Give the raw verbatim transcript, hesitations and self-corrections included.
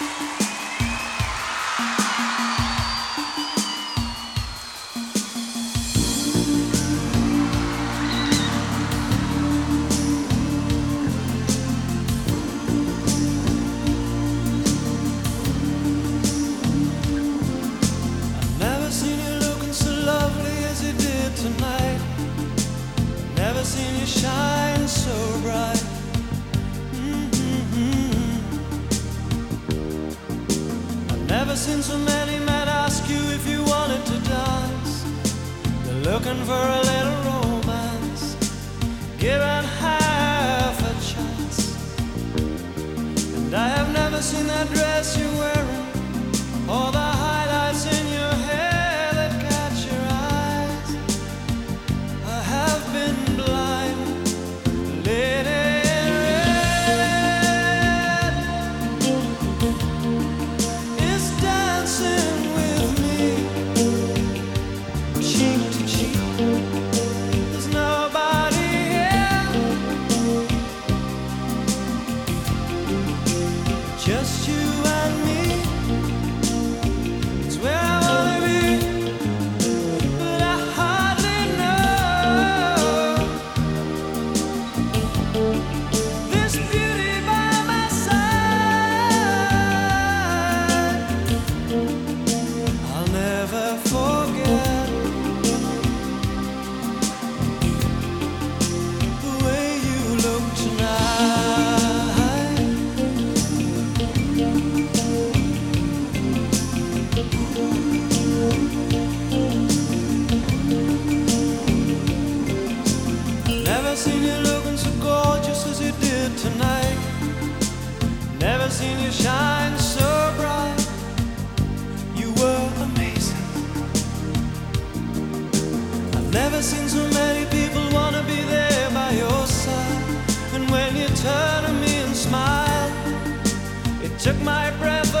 Tonight, never seen you shine so bright. Mm-hmm. I've never seen so many men ask you if you wanted to dance. They're looking for a little romance, given half a chance. And I have never seen that dress you're wearing, or the highlights in your hair. Just you and me, it's where I wanna be, but I hardly know this beauty by my side. I'll never forget the way you look tonight. Never seen you looking so gorgeous as you did tonight. Never seen you shine so bright. You were amazing. I've never seen so many people wanna be there by your side. And when you turned to me and smiled, it took my breath away.